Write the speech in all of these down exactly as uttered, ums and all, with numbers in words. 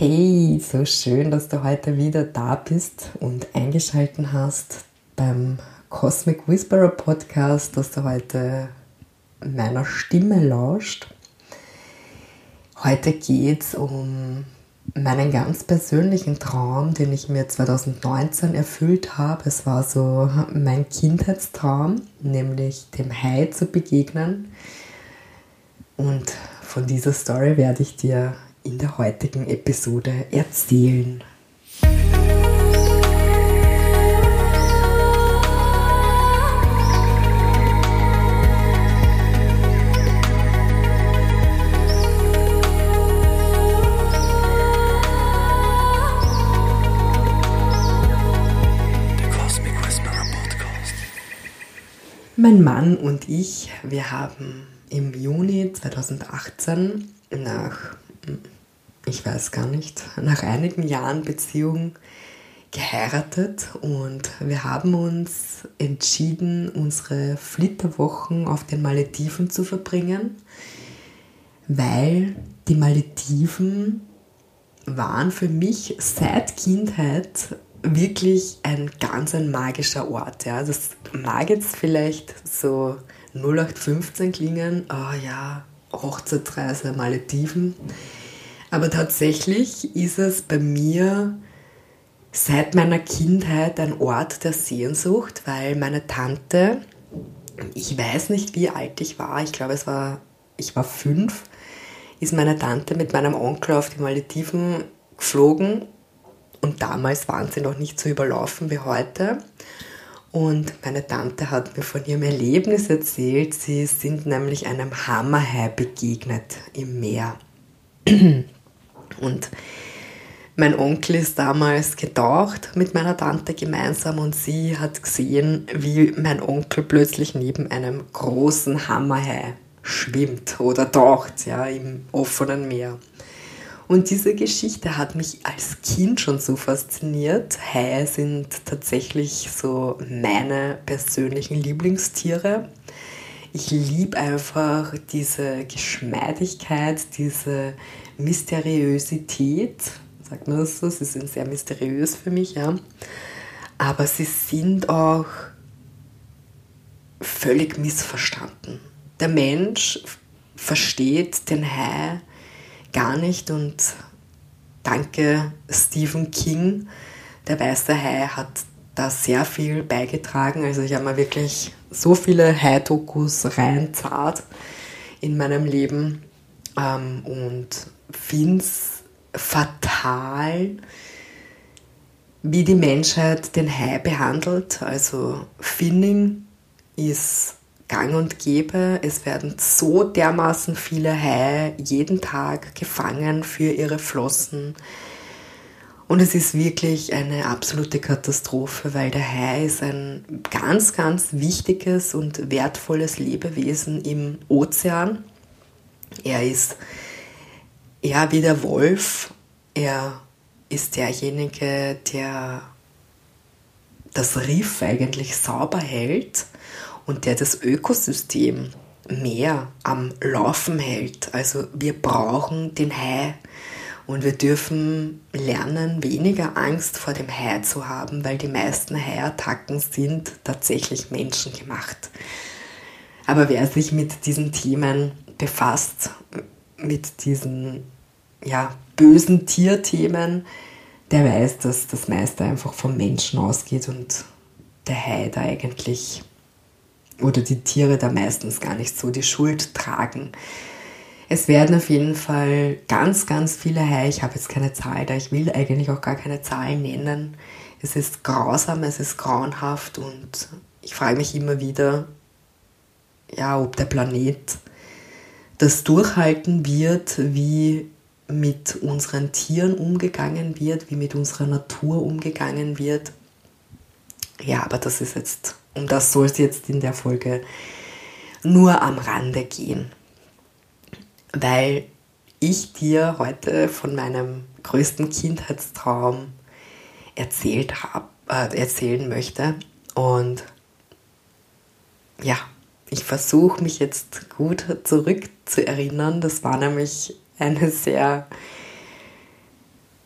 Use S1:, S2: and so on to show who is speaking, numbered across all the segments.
S1: Hey, so schön, dass du heute wieder da bist und eingeschaltet hast beim Cosmic Whisperer Podcast, dass du heute meiner Stimme lauscht. Heute geht es um meinen ganz persönlichen Traum, den ich mir zwanzig neunzehn erfüllt habe. Es war so mein Kindheitstraum, nämlich dem Hai zu begegnen. Und von dieser Story werde ich dir in der heutigen Episode erzählen. Mein Mann und ich, wir haben im Juni zwanzig achtzehn nach, ich weiß gar nicht, nach einigen Jahren Beziehung geheiratet und wir haben uns entschieden, unsere Flitterwochen auf den Malediven zu verbringen, weil die Malediven waren für mich seit Kindheit wirklich ein ganz ein magischer Ort. Ja. Das mag jetzt vielleicht so null acht fünfzehn klingen, oh ja, Hochzeitsreise, Malediven. Aber tatsächlich ist es bei mir seit meiner Kindheit ein Ort der Sehnsucht, weil meine Tante, ich weiß nicht, wie alt ich war, ich glaube, es war, ich war fünf, ist meine Tante mit meinem Onkel auf die Malediven geflogen und damals waren sie noch nicht so überlaufen wie heute. Und meine Tante hat mir von ihrem Erlebnis erzählt, sie sind nämlich einem Hammerhai begegnet im Meer. Und mein Onkel ist damals getaucht mit meiner Tante gemeinsam und sie hat gesehen, wie mein Onkel plötzlich neben einem großen Hammerhai schwimmt oder taucht, ja, im offenen Meer. Und diese Geschichte hat mich als Kind schon so fasziniert. Haie sind tatsächlich so meine persönlichen Lieblingstiere. Ich liebe einfach diese Geschmeidigkeit, diese Mysteriosität. Sagt man das so? Sie sind sehr mysteriös für mich, ja. Aber sie sind auch völlig missverstanden. Der Mensch versteht den Hai gar nicht und danke Stephen King, der weiße Hai, hat da sehr viel beigetragen. Also ich habe mir wirklich so viele Hai-Dokus reinzahlt in meinem Leben ähm, und finde es fatal, wie die Menschheit den Hai behandelt. Also Finning ist gang und gäbe. Es werden so dermaßen viele Haie jeden Tag gefangen für ihre Flossen. Und es ist wirklich eine absolute Katastrophe, weil der Hai ist ein ganz, ganz wichtiges und wertvolles Lebewesen im Ozean. Er ist ja wie der Wolf. Er ist derjenige, der das Riff eigentlich sauber hält und der das Ökosystem mehr am Laufen hält. Also wir brauchen den Hai und wir dürfen lernen, weniger Angst vor dem Hai zu haben, weil die meisten Haiattacken sind tatsächlich menschengemacht. Aber wer sich mit diesen Themen befasst, mit diesen ja, bösen Tierthemen, der weiß, dass das meiste einfach vom Menschen ausgeht und der Hai da eigentlich oder die Tiere da meistens gar nicht so die Schuld tragen. Es werden auf jeden Fall ganz, ganz viele Haie, ich habe jetzt keine Zahl da, ich will eigentlich auch gar keine Zahlen nennen. Es ist grausam, es ist grauenhaft und ich frage mich immer wieder, ja, ob der Planet das durchhalten wird, wie mit unseren Tieren umgegangen wird, wie mit unserer Natur umgegangen wird. Ja, aber das ist jetzt, um das soll es jetzt in der Folge nur am Rande gehen. Weil ich dir heute von meinem größten Kindheitstraum erzählt hab, äh, erzählen möchte. Und ja, ich versuche mich jetzt gut zurückzuerinnern. Das war nämlich eine sehr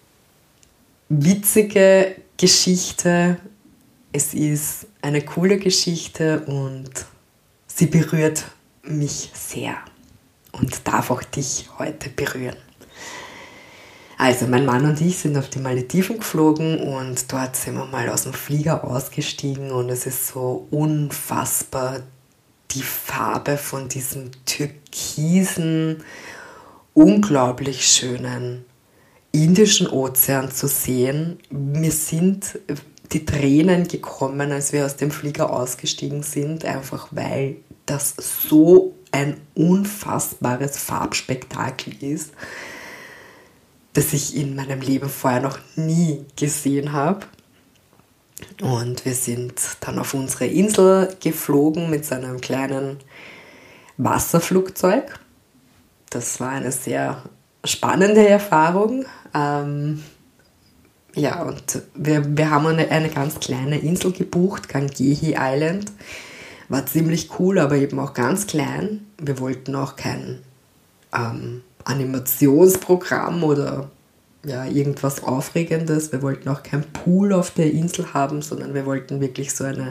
S1: witzige Geschichte, es ist eine coole Geschichte und sie berührt mich sehr und darf auch dich heute berühren. Also mein Mann und ich sind auf die Malediven geflogen und dort sind wir mal aus dem Flieger ausgestiegen und es ist so unfassbar, die Farbe von diesem türkisen, unglaublich schönen Indischen Ozean zu sehen. Mir sind die Tränen gekommen, als wir aus dem Flieger ausgestiegen sind, einfach weil das so ein unfassbares Farbspektakel ist, das ich in meinem Leben vorher noch nie gesehen habe. Und wir sind dann auf unsere Insel geflogen mit so einem kleinen Wasserflugzeug. Das war eine sehr spannende Erfahrung. Ähm, ja, und wir, wir haben eine, eine ganz kleine Insel gebucht, Gangehi Island. War ziemlich cool, aber eben auch ganz klein. Wir wollten auch kein ähm, Animationsprogramm oder ja, irgendwas Aufregendes. Wir wollten auch kein Pool auf der Insel haben, sondern wir wollten wirklich so eine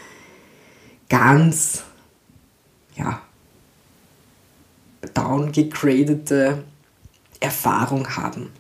S1: ganz, ja, downgegradete Erfahrung haben.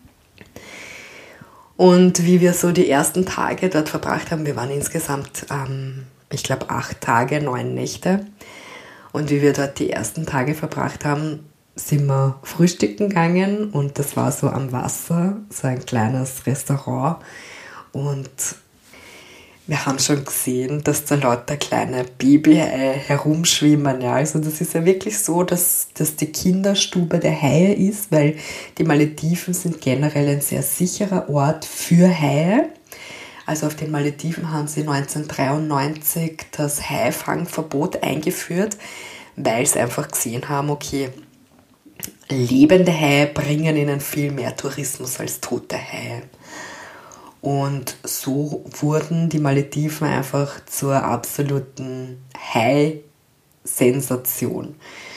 S1: Und wie wir so die ersten Tage dort verbracht haben, wir waren insgesamt, ähm, ich glaube, acht Tage, neun Nächte. Und wie wir dort die ersten Tage verbracht haben, sind wir frühstücken gegangen und das war so am Wasser, so ein kleines Restaurant. Und wir haben schon gesehen, dass da lauter kleine Babyhaie herumschwimmen. Ja. Also das ist ja wirklich so, dass das die Kinderstube der Haie ist, weil die Malediven sind generell ein sehr sicherer Ort für Haie. Also auf den Malediven haben sie neunzehnhundertdreiundneunzig das Haifangverbot eingeführt, weil sie einfach gesehen haben, okay, lebende Haie bringen ihnen viel mehr Tourismus als tote Haie. Und so wurden die Malediven einfach zur absoluten Hai-Sensation.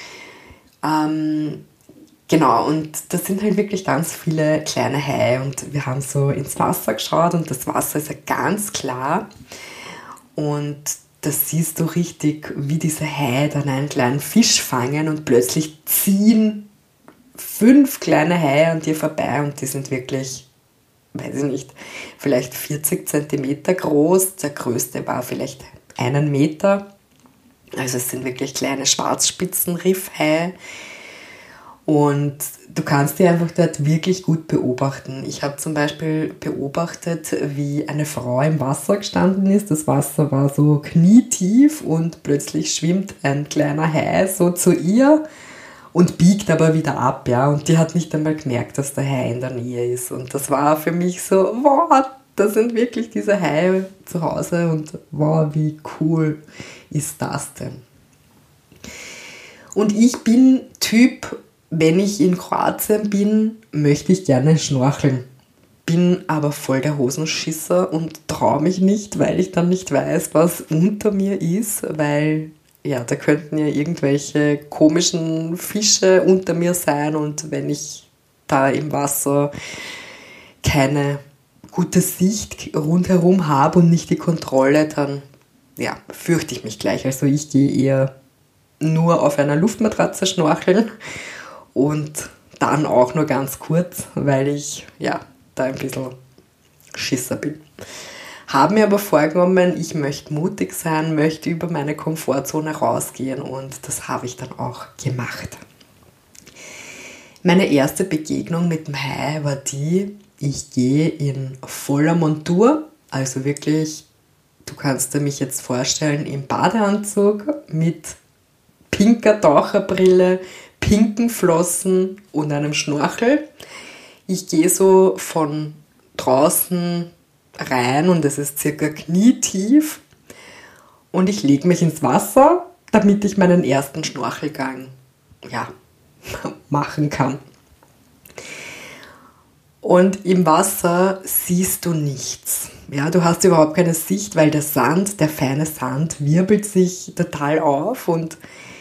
S1: Ähm, genau, und das sind halt wirklich ganz viele kleine Haie und wir haben so ins Wasser geschaut und das Wasser ist ja ganz klar und das siehst du richtig, wie diese Haie dann einen kleinen Fisch fangen und plötzlich ziehen fünf kleine Haie an dir vorbei und die sind wirklich, weiß ich nicht, vielleicht vierzig Zentimeter groß. Der größte war vielleicht einen Meter. Also es sind wirklich kleine Schwarzspitzenriffhaie. Und du kannst die einfach dort wirklich gut beobachten. Ich habe zum Beispiel beobachtet, wie eine Frau im Wasser gestanden ist. Das Wasser war so knietief und plötzlich schwimmt ein kleiner Hai so zu ihr und biegt aber wieder ab, ja. Und die hat nicht einmal gemerkt, dass der Hai in der Nähe ist. Und das war für mich so, wow, da sind wirklich diese Haie zu Hause und wow, wie cool ist das denn? Und ich bin Typ, wenn ich in Kroatien bin, möchte ich gerne schnorcheln. Bin aber voll der Hosenschisser und traue mich nicht, weil ich dann nicht weiß, was unter mir ist, weil ja, da könnten ja irgendwelche komischen Fische unter mir sein und wenn ich da im Wasser keine gute Sicht rundherum habe und nicht die Kontrolle, dann ja, fürchte ich mich gleich. Also ich gehe eher nur auf einer Luftmatratze schnorcheln und dann auch nur ganz kurz, weil ich ja da ein bisschen Schisser bin. Habe mir aber vorgenommen, ich möchte mutig sein, möchte über meine Komfortzone rausgehen und das habe ich dann auch gemacht. Meine erste Begegnung mit dem Hai war die, ich gehe in voller Montur, also wirklich, du kannst dir mich jetzt vorstellen, im Badeanzug mit pinker Taucherbrille, pinken Flossen und einem Schnorchel. Ich gehe so von draußen rein und es ist circa knietief und ich lege mich ins Wasser, damit ich meinen ersten Schnorchelgang ja, machen kann. Und im Wasser siehst du nichts. Ja, du hast überhaupt keine Sicht, weil der Sand, der feine Sand, wirbelt sich total auf und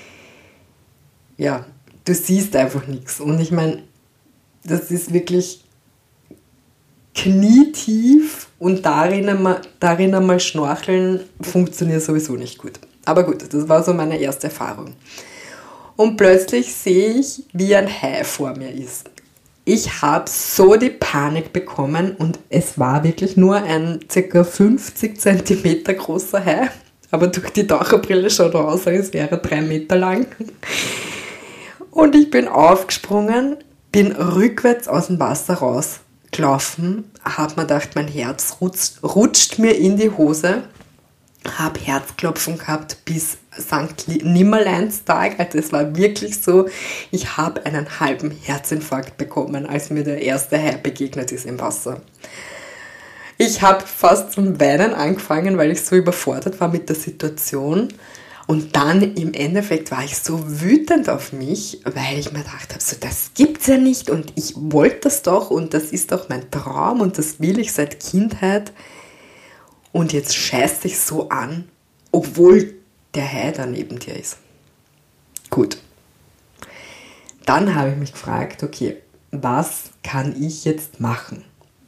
S1: ja, du siehst einfach nichts. Und ich meine, das ist wirklich knietief und darin einmal, darin einmal schnorcheln funktioniert sowieso nicht gut. Aber gut, das war so meine erste Erfahrung. Und plötzlich sehe ich, wie ein Hai vor mir ist. Ich habe so die Panik bekommen und es war wirklich nur ein ca. fünfzig Zentimeter großer Hai, aber durch die Taucherbrille schaut er aus, als wäre er drei Meter lang. Und ich bin aufgesprungen, bin rückwärts aus dem Wasser rausgelaufen, habe mir gedacht, mein Herz rutscht, rutscht mir in die Hose, habe Herzklopfen gehabt bis Sankt Nimmerleinstag. Also es war wirklich so, ich habe einen halben Herzinfarkt bekommen, als mir der erste Hai begegnet ist im Wasser. Ich habe fast zum Weinen angefangen, weil ich so überfordert war mit der Situation. Und dann im Endeffekt war ich so wütend auf mich, weil ich mir gedacht habe, so, das gibt's ja nicht und ich wollte das doch und das ist doch mein Traum und das will ich seit Kindheit. Und jetzt scheißt dich so an, obwohl der Hai da neben dir ist. Gut. Dann habe ich mich gefragt, okay, was kann ich jetzt machen?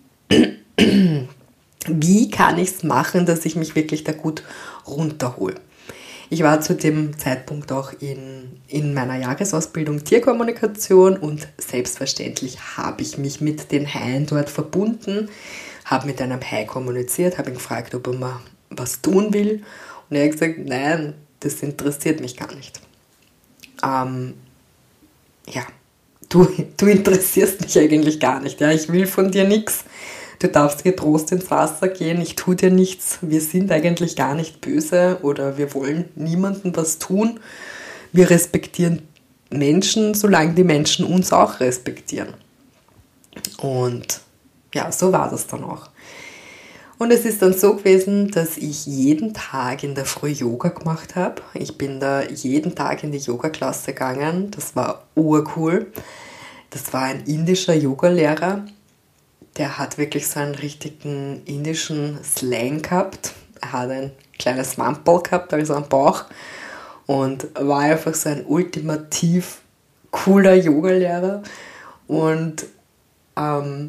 S1: Wie kann ich es machen, dass ich mich wirklich da gut runterhole? Ich war zu dem Zeitpunkt auch in, in meiner Jahresausbildung Tierkommunikation und selbstverständlich habe ich mich mit den Haien dort verbunden, habe mit einem Hai kommuniziert, habe ihn gefragt, ob er mal was tun will. Und er hat gesagt, nein, das interessiert mich gar nicht. Ähm, ja, du, du interessierst mich eigentlich gar nicht. Ja? Ich will von dir nichts. Du darfst getrost ins Wasser gehen, ich tue dir nichts. Wir sind eigentlich gar nicht böse oder wir wollen niemandem was tun. Wir respektieren Menschen, solange die Menschen uns auch respektieren. Und ja, so war das dann auch. Und es ist dann so gewesen, dass ich jeden Tag in der Früh Yoga gemacht habe. Ich bin da jeden Tag in die Yoga-Klasse gegangen. Das war urcool. Das war ein indischer Yogalehrer. Der hat wirklich so einen richtigen indischen Slang gehabt. Er hat ein kleines Wampel gehabt, also am Bauch. Und war einfach so ein ultimativ cooler Yogalehrer. Und ähm,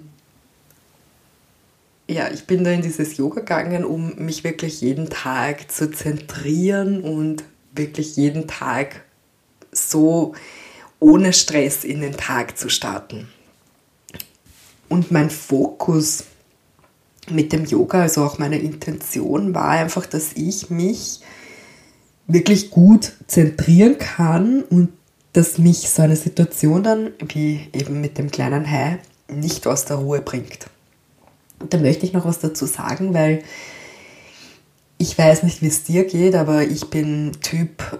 S1: ja, ich bin da in dieses Yoga gegangen, um mich wirklich jeden Tag zu zentrieren und wirklich jeden Tag so ohne Stress in den Tag zu starten. Und mein Fokus mit dem Yoga, also auch meine Intention war einfach, dass ich mich wirklich gut zentrieren kann und dass mich so eine Situation dann, wie eben mit dem kleinen Hai, nicht aus der Ruhe bringt. Und da möchte ich noch was dazu sagen, weil ich weiß nicht, wie es dir geht, aber ich bin Typ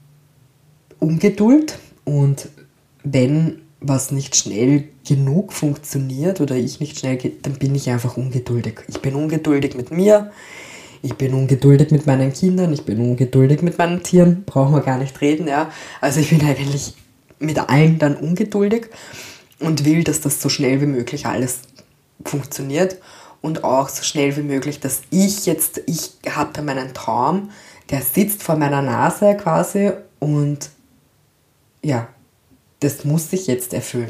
S1: Ungeduld und wenn was nicht schnell genug funktioniert oder ich nicht schnell geht, dann bin ich einfach ungeduldig. Ich bin ungeduldig mit mir, ich bin ungeduldig mit meinen Kindern, ich bin ungeduldig mit meinen Tieren, brauchen wir gar nicht reden, ja. Also ich bin eigentlich mit allen dann ungeduldig und will, dass das so schnell wie möglich alles funktioniert und auch so schnell wie möglich, dass ich jetzt, ich habe da meinen Traum, der sitzt vor meiner Nase quasi und ja, das muss sich jetzt erfüllen.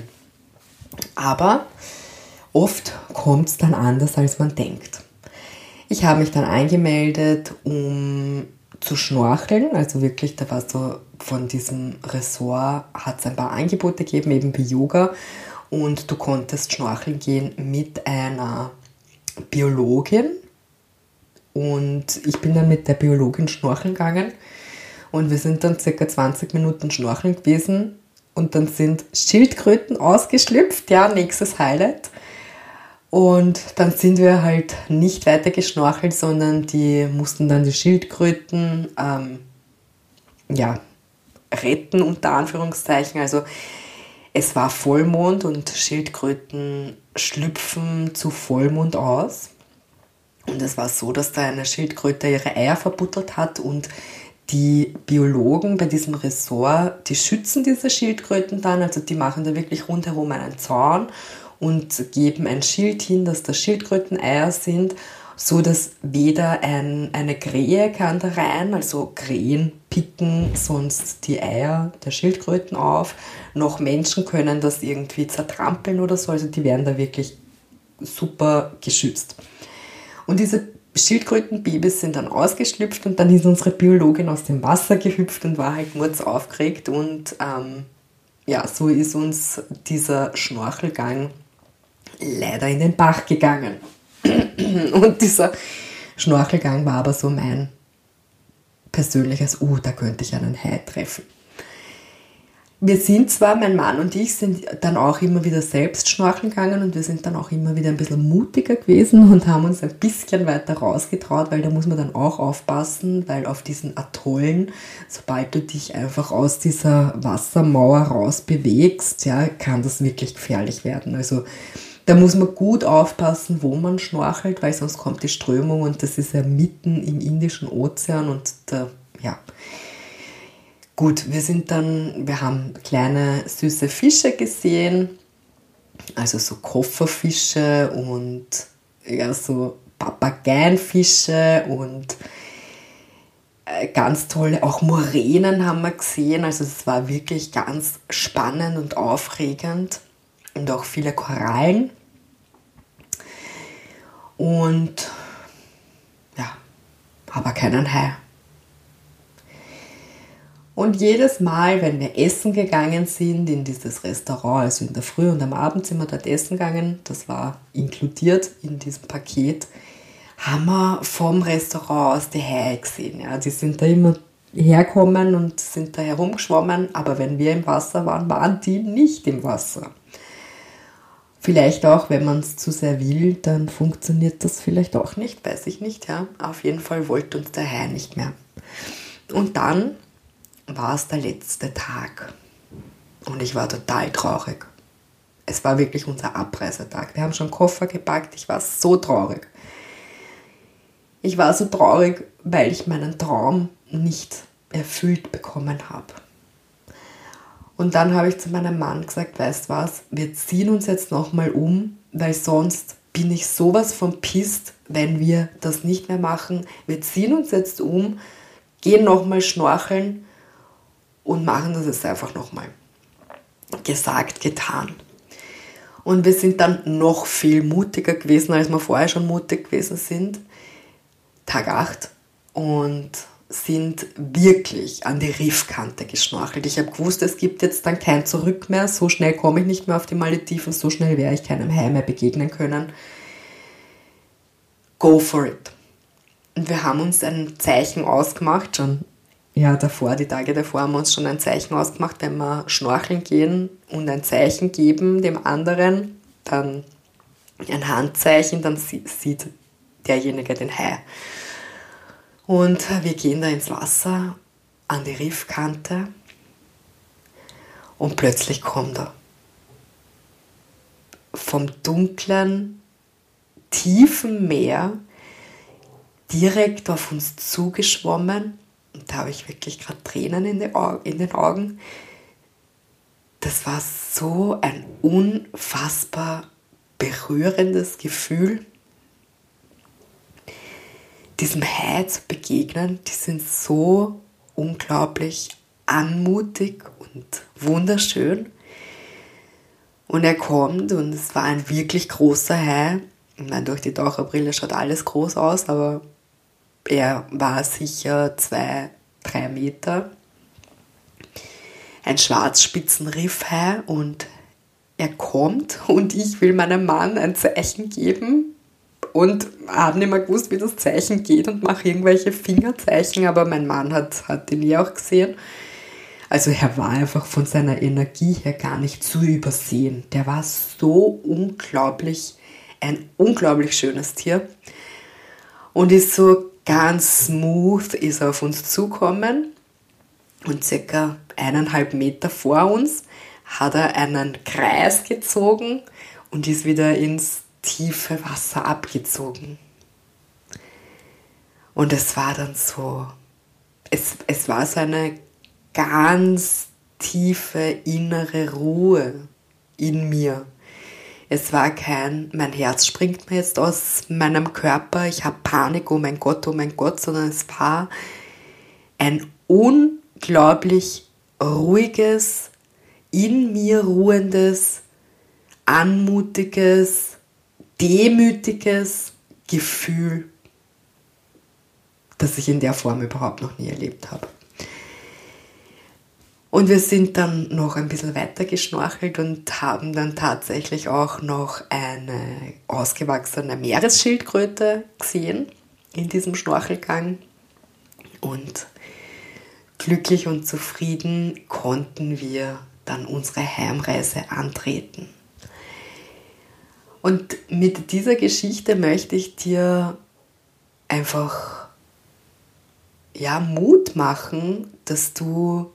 S1: Aber oft kommt es dann anders, als man denkt. Ich habe mich dann angemeldet, um zu schnorcheln. Also wirklich, da war so von diesem Ressort, hat es ein paar Angebote gegeben, eben wie Yoga. Und du konntest schnorcheln gehen mit einer Biologin. Und ich bin dann mit der Biologin schnorcheln gegangen. Und wir sind dann circa zwanzig Minuten schnorcheln gewesen. Und dann sind Schildkröten ausgeschlüpft, ja, nächstes Highlight. Und dann sind wir halt nicht weiter geschnorchelt, sondern die mussten dann die Schildkröten ähm, ja, retten, unter Anführungszeichen. Also es war Vollmond und Schildkröten schlüpfen zu Vollmond aus. Und es war so, dass da eine Schildkröte ihre Eier verbuttelt hat und die Biologen bei diesem Ressort, die schützen diese Schildkröten dann, also die machen da wirklich rundherum einen Zaun und geben ein Schild hin, dass das Schildkröteneier sind, so dass weder ein, eine Krähe kann da rein, also Krähen picken sonst die Eier der Schildkröten auf, noch Menschen können das irgendwie zertrampeln oder so, also die werden da wirklich super geschützt. Und diese Schildkrötenbabys sind dann ausgeschlüpft und dann ist unsere Biologin aus dem Wasser gehüpft und war halt mords aufgeregt und ähm, ja, so ist uns dieser Schnorchelgang leider in den Bach gegangen. Und dieser Schnorchelgang war aber so mein persönliches, uh, da könnte ich einen Hai treffen. Wir sind zwar, mein Mann und ich, sind dann auch immer wieder selbst schnorcheln gegangen und wir sind dann auch immer wieder ein bisschen mutiger gewesen und haben uns ein bisschen weiter rausgetraut, weil da muss man dann auch aufpassen, weil auf diesen Atollen, sobald du dich einfach aus dieser Wassermauer raus bewegst, ja, kann das wirklich gefährlich werden. Also da muss man gut aufpassen, wo man schnorchelt, weil sonst kommt die Strömung und das ist ja mitten im Indischen Ozean und da, ja. Gut, wir sind dann, wir haben kleine süße Fische gesehen, also so Kofferfische und ja, so Papageienfische und ganz tolle, auch Muränen haben wir gesehen, also es war wirklich ganz spannend und aufregend und auch viele Korallen und ja, aber keinen Hai. Und jedes Mal, wenn wir essen gegangen sind in dieses Restaurant, also in der Früh und am Abend sind wir dort essen gegangen, das war inkludiert in diesem Paket, haben wir vom Restaurant aus die Haie gesehen. Ja, die sind da immer hergekommen und sind da herumgeschwommen, aber wenn wir im Wasser waren, waren die nicht im Wasser. Vielleicht auch, wenn man es zu sehr will, dann funktioniert das vielleicht auch nicht, weiß ich nicht. Ja. Auf jeden Fall wollte uns der Hai nicht mehr. Und dann war es der letzte Tag und ich war total traurig. Es war wirklich unser Abreisetag. Wir haben schon Koffer gepackt, ich war so traurig. Ich war so traurig, weil ich meinen Traum nicht erfüllt bekommen habe. Und dann habe ich zu meinem Mann gesagt, weißt du was, wir ziehen uns jetzt nochmal um, weil sonst bin ich sowas von pisst, wenn wir das nicht mehr machen. Wir ziehen uns jetzt um, gehen nochmal schnorcheln und machen das jetzt einfach nochmal. Gesagt, getan. Und wir sind dann noch viel mutiger gewesen, als wir vorher schon mutig gewesen sind. Tag acht. Und sind wirklich an die Riffkante geschnorchelt. Ich habe gewusst, es gibt jetzt dann kein Zurück mehr. So schnell komme ich nicht mehr auf die Malediven. So schnell werde ich keinem Hai mehr begegnen können. Go for it. Und wir haben uns ein Zeichen ausgemacht, schon ja, davor, die Tage davor haben wir uns schon ein Zeichen ausgemacht, wenn wir schnorcheln gehen und ein Zeichen geben dem anderen, dann ein Handzeichen, dann sieht derjenige den Hai. Und wir gehen da ins Wasser, an die Riffkante und plötzlich kommt er vom dunklen, tiefen Meer direkt auf uns zugeschwommen. Und da habe ich wirklich gerade Tränen in, die Au- in den Augen. Das war so ein unfassbar berührendes Gefühl, diesem Hai zu begegnen. Die sind so unglaublich anmutig und wunderschön. Und er kommt und es war ein wirklich großer Hai. Ich meine, durch die Taucherbrille schaut alles groß aus, aber er war sicher zwei, drei Meter. Ein Schwarzspitzenriffhai und er kommt und ich will meinem Mann ein Zeichen geben und habe nicht mehr gewusst, wie das Zeichen geht und mache irgendwelche Fingerzeichen, aber mein Mann hat, hat den eh auch gesehen. Also er war einfach von seiner Energie her gar nicht zu übersehen. Der war so unglaublich, ein unglaublich schönes Tier und ist so ganz smooth ist er auf uns zukommen und circa eineinhalb Meter vor uns hat er einen Kreis gezogen und ist wieder ins tiefe Wasser abgezogen. Und es war dann so, es, es war so eine ganz tiefe innere Ruhe in mir. Es war kein, mein Herz springt mir jetzt aus meinem Körper, ich habe Panik, oh mein Gott, oh mein Gott, sondern es war ein unglaublich ruhiges, in mir ruhendes, anmutiges, demütiges Gefühl, das ich in der Form überhaupt noch nie erlebt habe. Und wir sind dann noch ein bisschen weiter geschnorchelt und haben dann tatsächlich auch noch eine ausgewachsene Meeresschildkröte gesehen in diesem Schnorchelgang. Und glücklich und zufrieden konnten wir dann unsere Heimreise antreten. Und mit dieser Geschichte möchte ich dir einfach ja, Mut machen, dass du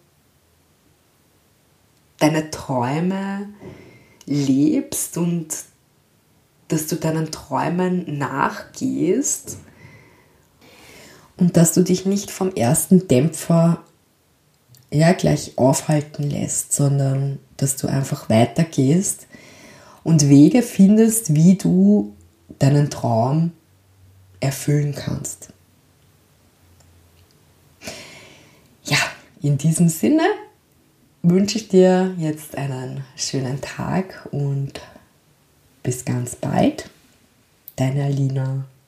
S1: deine Träume lebst und dass du deinen Träumen nachgehst und dass du dich nicht vom ersten Dämpfer ja, gleich aufhalten lässt, sondern dass du einfach weitergehst und Wege findest, wie du deinen Traum erfüllen kannst. Ja, in diesem Sinne wünsche ich dir jetzt einen schönen Tag und bis ganz bald. Deine Alina.